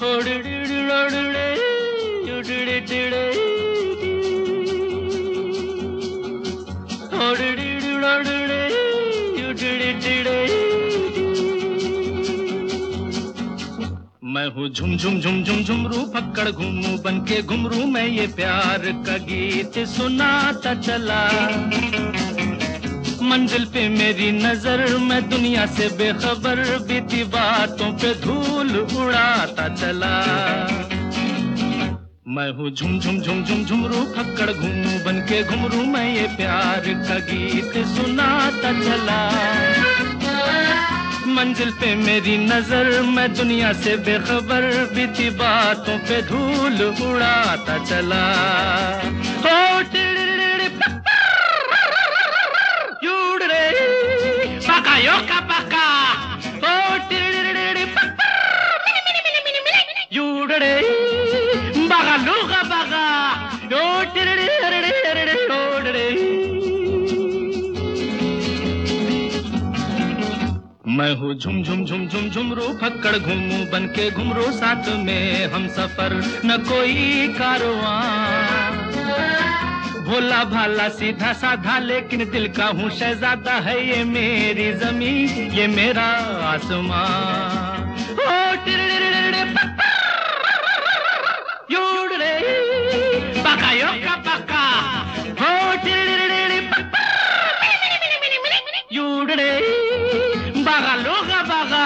मैं हूँ झुम झुम झुम झुम झुमरू पकड़ घूमू बन के घुमरू मैं ये प्यार का गीत सुनाता चला। मंजिल पे मेरी नजर मैं दुनिया से बेखबर बीती बातों पे धूल उड़ाता चला। मैं हूँ झुम झुम झुम झुम झुमरू पकड़ घूमू बन के घुमरू मैं ये प्यार का गीत सुनाता चला। मंजिल पे मेरी नजर मैं दुनिया से बेखबर बीती बातों पे धूल उड़ाता चला। हो पका यो का पका युड़े बगा लूगा बगा मैं हूँ झुम झुम झुम झुम झुमरू फक्कड़ घूमू बन के घुमरू साथ में हम सफर न कोई कारवां। भोला भाला सीधा साधा लेकिन दिल का हूँ शहजादा है ये मेरी जमीन ये मेरा आसमां। पका यो का पका युड़े बागा लोगा बागा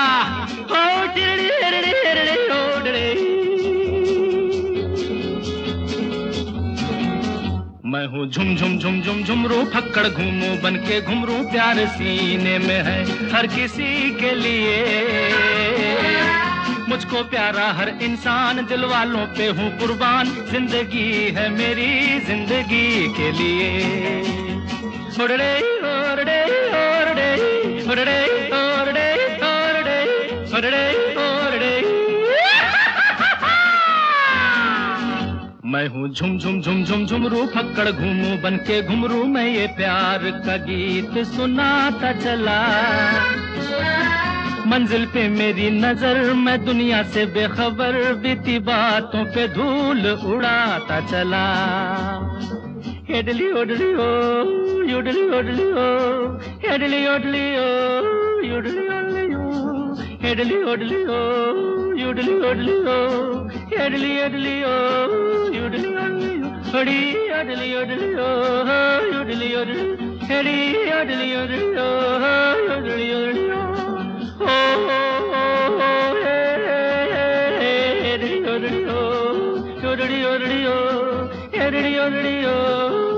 मैं हूँ झुम झुम झुम झुम झुमरू फक्कड़ घूमू बन के घुमरू प्यार सीने में है हर किसी के लिए। मुझको प्यारा हर इंसान दिल वालों पे हूँ कुर्बान जिंदगी है मेरी जिंदगी के लिए। ओरडे ओरडे ओरडे ओरडे ओरडे ओरडे ओरडे ओरडे मैं हूँ झुम झुम झुम झुम झुमरू फक्कड़ घूमू बन के घुमरू मैं ये प्यार का गीत सुनाता चला। मंजिल पे मेरी नजर मैं दुनिया से बेखबर बीती बातों पे धूल उड़ाता चला। हेडली ओडली ओ युडली ओडली ओ हेडली ओडली ओ युडली ओडली ओ हेडली ओडली ओ युडली ओडली ओ हेडली ओडली ओ युडली ओडली ओ हड़ी ओडली ओडली ओ युडली ओडली हेडी ओडली ओडली ओ युडली ओडली ओ हेडली ओडली ओ युडली ओडली ओ हेडली ओडली ओ